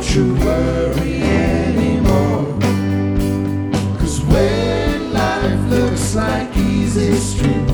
you worry anymore. 'Cause when life looks like easy street,